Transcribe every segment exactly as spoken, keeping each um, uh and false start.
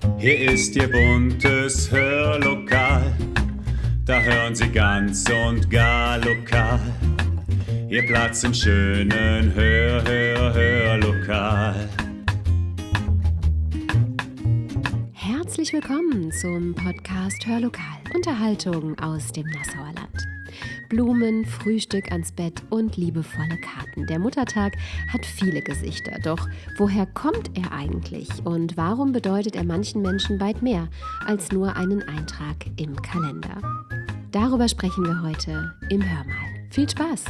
Hier ist Ihr buntes Hörlokal, da hören Sie ganz und gar lokal. Ihr Platz im schönen Hör, Hör, Hörlokal. Herzlich willkommen zum Podcast Hörlokal. Unterhaltung aus dem Nassauer Land. Blumen, Frühstück ans Bett und liebevolle Karten. Der Muttertag hat viele Gesichter. Doch woher kommt er eigentlich? Und warum bedeutet er manchen Menschen weit mehr als nur einen Eintrag im Kalender? Darüber sprechen wir heute im Hörmal. Viel Spaß!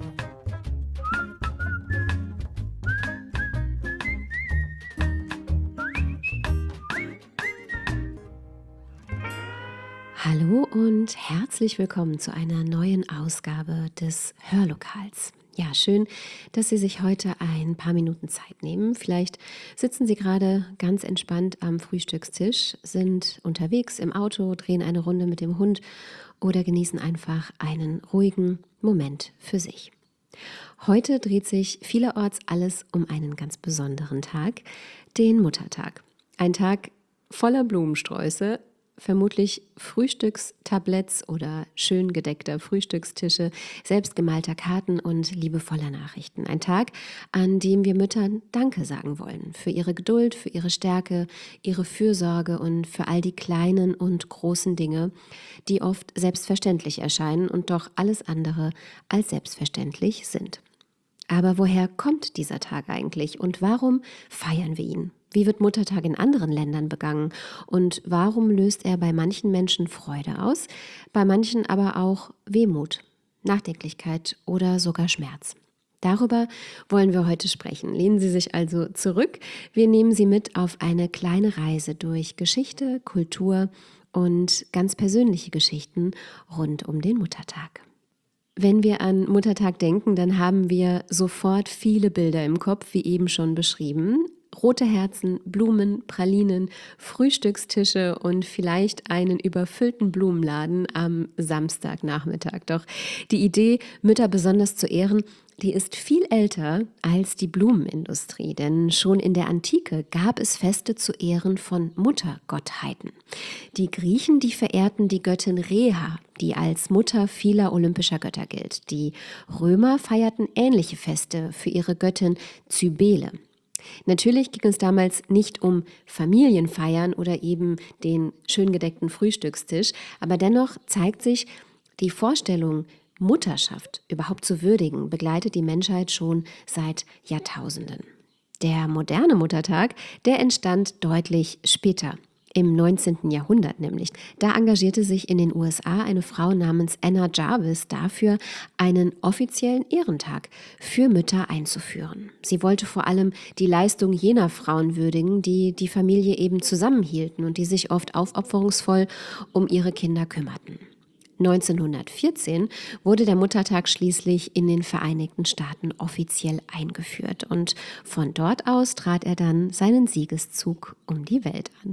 Hallo und herzlich willkommen zu einer neuen Ausgabe des Hörlokals. Ja, schön, dass Sie sich heute ein paar Minuten Zeit nehmen. Vielleicht sitzen Sie gerade ganz entspannt am Frühstückstisch, sind unterwegs im Auto, drehen eine Runde mit dem Hund oder genießen einfach einen ruhigen Moment für sich. Heute dreht sich vielerorts alles um einen ganz besonderen Tag, den Muttertag. Ein Tag voller Blumensträuße, vermutlich Frühstückstabletts oder schön gedeckter Frühstückstische, selbstgemalter Karten und liebevoller Nachrichten. Ein Tag, an dem wir Müttern Danke sagen wollen für ihre Geduld, für ihre Stärke, ihre Fürsorge und für all die kleinen und großen Dinge, die oft selbstverständlich erscheinen und doch alles andere als selbstverständlich sind. Aber woher kommt dieser Tag eigentlich und warum feiern wir ihn? Wie wird Muttertag in anderen Ländern begangen und warum löst er bei manchen Menschen Freude aus, bei manchen aber auch Wehmut, Nachdenklichkeit oder sogar Schmerz? Darüber wollen wir heute sprechen. Lehnen Sie sich also zurück. Wir nehmen Sie mit auf eine kleine Reise durch Geschichte, Kultur und ganz persönliche Geschichten rund um den Muttertag. Wenn wir an Muttertag denken, dann haben wir sofort viele Bilder im Kopf, wie eben schon beschrieben. Rote Herzen, Blumen, Pralinen, Frühstückstische und vielleicht einen überfüllten Blumenladen am Samstagnachmittag. Doch die Idee, Mütter besonders zu ehren, die ist viel älter als die Blumenindustrie, denn schon in der Antike gab es Feste zu Ehren von Muttergottheiten. Die Griechen, die verehrten die Göttin Rhea, die als Mutter vieler olympischer Götter gilt. Die Römer feierten ähnliche Feste für ihre Göttin Cybele. Natürlich ging es damals nicht um Familienfeiern oder eben den schön gedeckten Frühstückstisch, aber dennoch zeigt sich, die Vorstellung, Mutterschaft überhaupt zu würdigen, begleitet die Menschheit schon seit Jahrtausenden. Der moderne Muttertag, der entstand deutlich später. Im neunzehnten Jahrhundert nämlich. Da engagierte sich in den U S A eine Frau namens Anna Jarvis dafür, einen offiziellen Ehrentag für Mütter einzuführen. Sie wollte vor allem die Leistung jener Frauen würdigen, die die Familie eben zusammenhielten und die sich oft aufopferungsvoll um ihre Kinder kümmerten. neunzehnhundertvierzehn wurde der Muttertag schließlich in den Vereinigten Staaten offiziell eingeführt und von dort aus trat er dann seinen Siegeszug um die Welt an.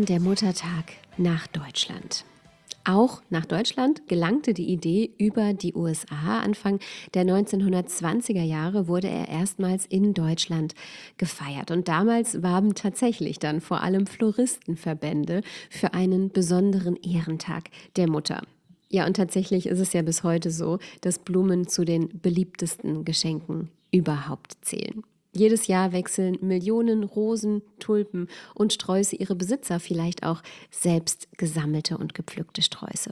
kam der Muttertag nach Deutschland. Auch nach Deutschland gelangte die Idee über die U S A. Anfang der neunzehnhundertzwanziger Jahre wurde er erstmals in Deutschland gefeiert. Und damals warben tatsächlich dann vor allem Floristenverbände für einen besonderen Ehrentag der Mutter. Ja, und tatsächlich ist es ja bis heute so, dass Blumen zu den beliebtesten Geschenken überhaupt zählen. Jedes Jahr wechseln Millionen Rosen, Tulpen und Sträuße ihre Besitzer, vielleicht auch selbst gesammelte und gepflückte Sträuße.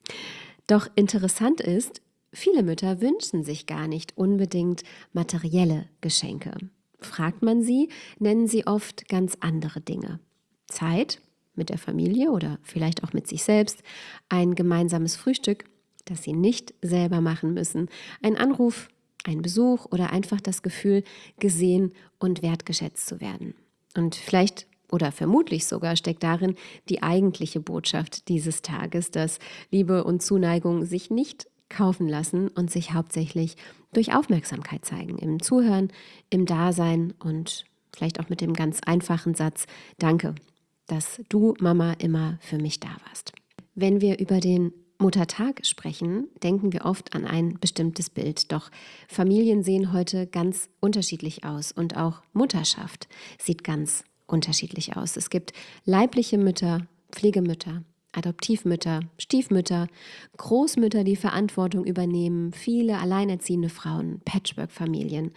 Doch interessant ist, viele Mütter wünschen sich gar nicht unbedingt materielle Geschenke. Fragt man sie, nennen sie oft ganz andere Dinge. Zeit mit der Familie oder vielleicht auch mit sich selbst, ein gemeinsames Frühstück, das sie nicht selber machen müssen, ein Anruf, ein Besuch oder einfach das Gefühl, gesehen und wertgeschätzt zu werden. Und vielleicht oder vermutlich sogar steckt darin die eigentliche Botschaft dieses Tages, dass Liebe und Zuneigung sich nicht kaufen lassen und sich hauptsächlich durch Aufmerksamkeit zeigen, im Zuhören, im Dasein und vielleicht auch mit dem ganz einfachen Satz: Danke, dass du, Mama, immer für mich da warst. Wenn wir über den Muttertag sprechen, denken wir oft an ein bestimmtes Bild. Doch Familien sehen heute ganz unterschiedlich aus und auch Mutterschaft sieht ganz unterschiedlich aus. Es gibt leibliche Mütter, Pflegemütter, Adoptivmütter, Stiefmütter, Großmütter, die Verantwortung übernehmen, viele alleinerziehende Frauen, Patchwork-Familien.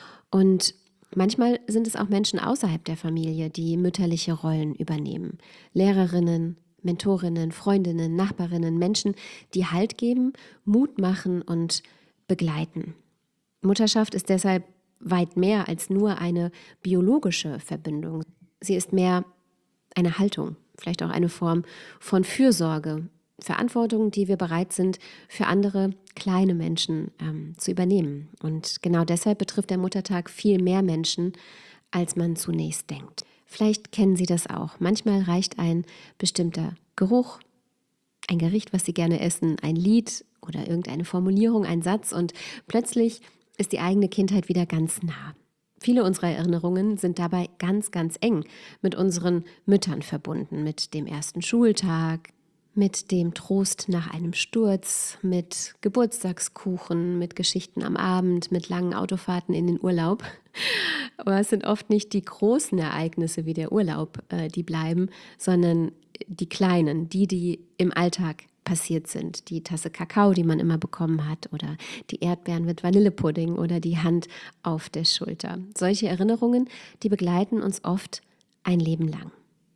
Und manchmal sind es auch Menschen außerhalb der Familie, die mütterliche Rollen übernehmen. Lehrerinnen, Mentorinnen, Freundinnen, Nachbarinnen, Menschen, die Halt geben, Mut machen und begleiten. Mutterschaft ist deshalb weit mehr als nur eine biologische Verbindung. Sie ist mehr eine Haltung, vielleicht auch eine Form von Fürsorge, Verantwortung, die wir bereit sind, für andere kleine Menschen ähm, zu übernehmen. Und genau deshalb betrifft der Muttertag viel mehr Menschen, als man zunächst denkt. Vielleicht kennen Sie das auch. Manchmal reicht ein bestimmter Geruch, ein Gericht, was Sie gerne essen, ein Lied oder irgendeine Formulierung, ein Satz und plötzlich ist die eigene Kindheit wieder ganz nah. Viele unserer Erinnerungen sind dabei ganz, ganz eng mit unseren Müttern verbunden, mit dem ersten Schultag, mit dem Trost nach einem Sturz, mit Geburtstagskuchen, mit Geschichten am Abend, mit langen Autofahrten in den Urlaub. Aber es sind oft nicht die großen Ereignisse wie der Urlaub, äh, die bleiben, sondern die kleinen, die, die im Alltag passiert sind. Die Tasse Kakao, die man immer bekommen hat, oder die Erdbeeren mit Vanillepudding oder die Hand auf der Schulter. Solche Erinnerungen, die begleiten uns oft ein Leben lang.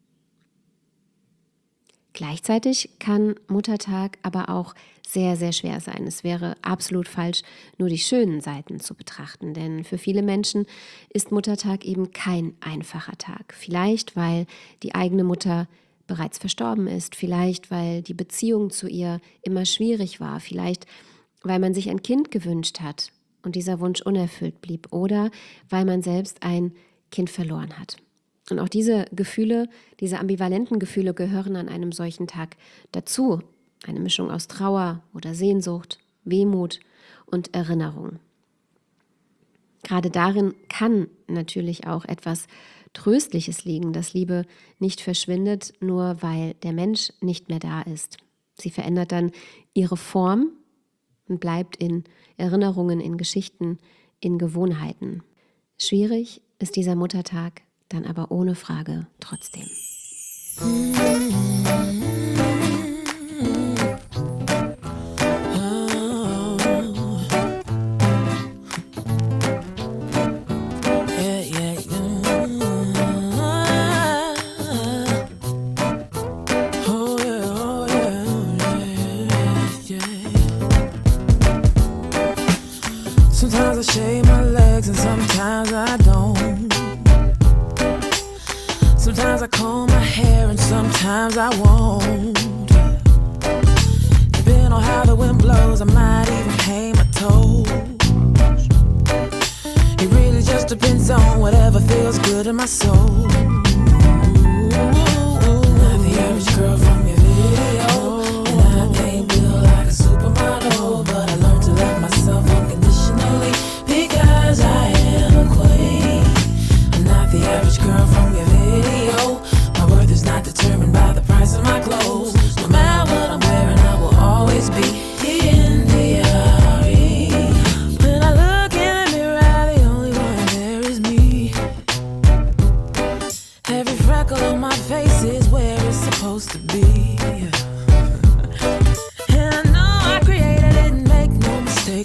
Gleichzeitig kann Muttertag aber auch sehr, sehr schwer sein. Es wäre absolut falsch, nur die schönen Seiten zu betrachten, denn für viele Menschen ist Muttertag eben kein einfacher Tag. Vielleicht, weil die eigene Mutter bereits verstorben ist, vielleicht, weil die Beziehung zu ihr immer schwierig war, vielleicht, weil man sich ein Kind gewünscht hat und dieser Wunsch unerfüllt blieb oder weil man selbst ein Kind verloren hat. Und auch diese Gefühle, diese ambivalenten Gefühle gehören an einem solchen Tag dazu. Eine Mischung aus Trauer oder Sehnsucht, Wehmut und Erinnerung. Gerade darin kann natürlich auch etwas Tröstliches liegen, dass Liebe nicht verschwindet, nur weil der Mensch nicht mehr da ist. Sie verändert dann ihre Form und bleibt in Erinnerungen, in Geschichten, in Gewohnheiten. Schwierig ist dieser Muttertag dann aber ohne Frage trotzdem. Sometimes I shave my legs and sometimes I don't. Sometimes I comb my hair and sometimes I won't. Depending on how the wind blows, I might even paint my toes. It really just depends on whatever feels good in my soul. Not the average girl from your video, and I ain't built like a supermodel, but I learned to love myself unconditionally because I am a queen. I'm not the average girl from your video. My worth is not determined by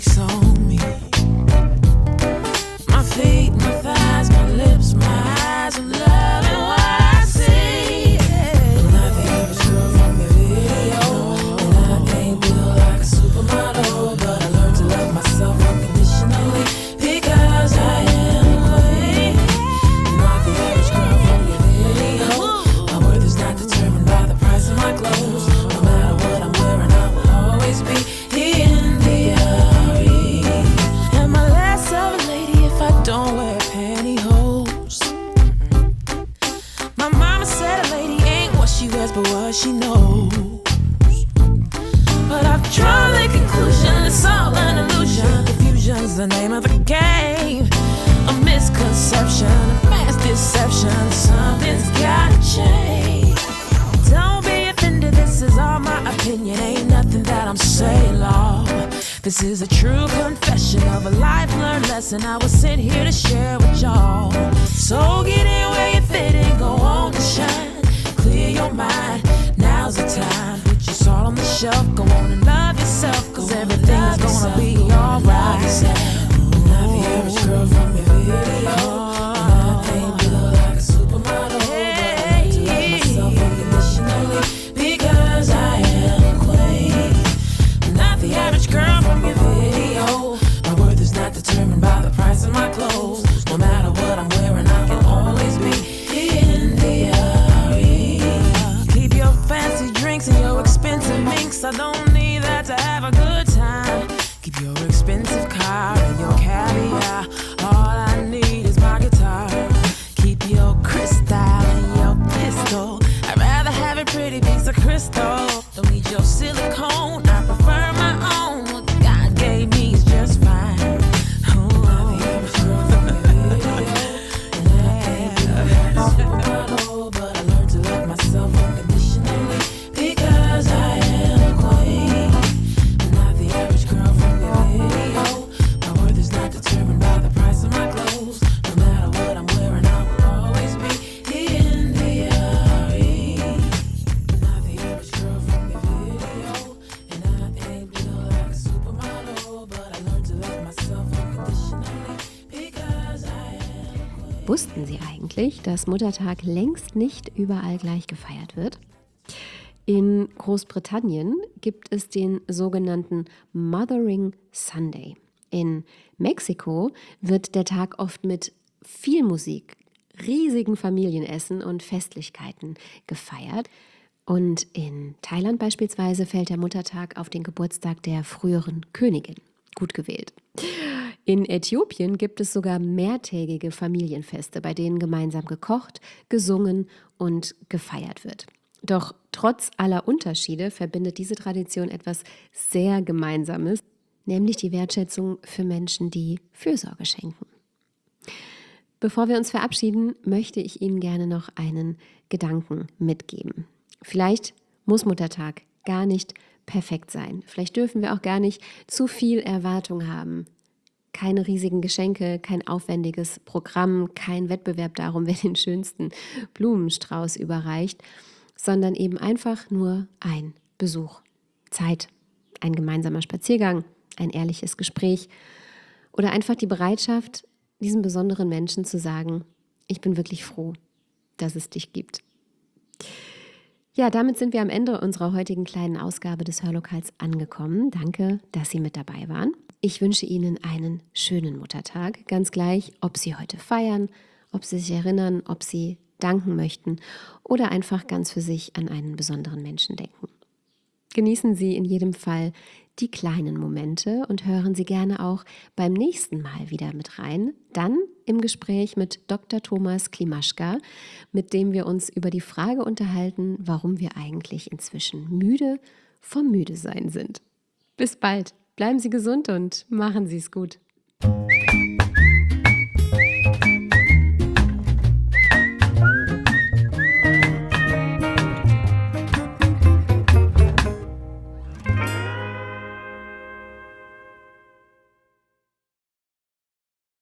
takes on me. My feet, my thighs, my lips, my eyes, I'm loving what I see. I'm not the average girl from your video, and I ain't built like a supermodel, but I learned to love myself unconditionally because I am a queen. I'm not the average girl from your video. My worth is not determined by the price of my clothes. No matter what I'm wearing, I will always be in the R E. Am I less of a lady if I don't wear pantyhose? My mama said a lady ain't what she wears but what she knows. But I've drawn the conclusion it's all an illusion. Confusion's the name of the game. A misconception, a mass deception. Something's gotta change. Don't be offended, this is all my opinion. Ain't nothing that I'm saying, Lord. This is a true confession of a life learned lesson I was sent here to share with y'all. So get in where you fit and go on and shine. Clear your mind, now's the time. Put your salt on the shelf, go on and love yourself, cause everything's gonna be alright. I'm not the average girl from your video, and I ain't built like a supermodel, but I learned to love myself unconditionally because I am a queen. I'm not the average girl from your video. My worth is not determined by the price of my clothes. No matter what I'm wearing, I can always be in the R E. Keep your fancy drinks and your expensive minks. I don't need that to have a good time. Keep your expensive car and your caviar. All I need is my guitar. Keep your crystal and your pistol. I'd rather have a pretty piece of crystal. Don't need your silicone, I prefer my own. What God gave me is just fine. Oh, I'm the average girl from your video, and I ain't built like a supermodel, but I learned to love myself unconditionally because I am a queen. I'm not the average girl from your video. My worth is not determined by the price of my clothes. No matter what I'm wearing, I will always be in the R E. I'm not the average girl from your video, and I ain't built like a supermodel, but I learned to love myself unconditionally because I am. Wussten Sie eigentlich, dass Muttertag längst nicht überall gleich gefeiert wird? In Großbritannien gibt es den sogenannten Mothering Sunday. In Mexiko wird der Tag oft mit viel Musik, riesigen Familienessen und Festlichkeiten gefeiert. Und in Thailand beispielsweise fällt der Muttertag auf den Geburtstag der früheren Königin. Gut gewählt. In Äthiopien gibt es sogar mehrtägige Familienfeste, bei denen gemeinsam gekocht, gesungen und gefeiert wird. Doch trotz aller Unterschiede verbindet diese Tradition etwas sehr Gemeinsames, nämlich die Wertschätzung für Menschen, die Fürsorge schenken. Bevor wir uns verabschieden, möchte ich Ihnen gerne noch einen Gedanken mitgeben. Vielleicht muss Muttertag gar nicht perfekt sein. Vielleicht dürfen wir auch gar nicht zu viel Erwartung haben. Keine riesigen Geschenke, kein aufwendiges Programm, kein Wettbewerb darum, wer den schönsten Blumenstrauß überreicht, sondern eben einfach nur ein Besuch, Zeit, ein gemeinsamer Spaziergang, ein ehrliches Gespräch oder einfach die Bereitschaft, diesem besonderen Menschen zu sagen, ich bin wirklich froh, dass es dich gibt. Ja, damit sind wir am Ende unserer heutigen kleinen Ausgabe des Hörlokals angekommen. Danke, dass Sie mit dabei waren. Ich wünsche Ihnen einen schönen Muttertag, ganz gleich, ob Sie heute feiern, ob Sie sich erinnern, ob Sie danken möchten oder einfach ganz für sich an einen besonderen Menschen denken. Genießen Sie in jedem Fall die kleinen Momente und hören Sie gerne auch beim nächsten Mal wieder mit rein, dann im Gespräch mit Doktor Thomas Klimaschka, mit dem wir uns über die Frage unterhalten, warum wir eigentlich inzwischen müde vom Müdesein sind. Bis bald, bleiben Sie gesund und machen Sie es gut.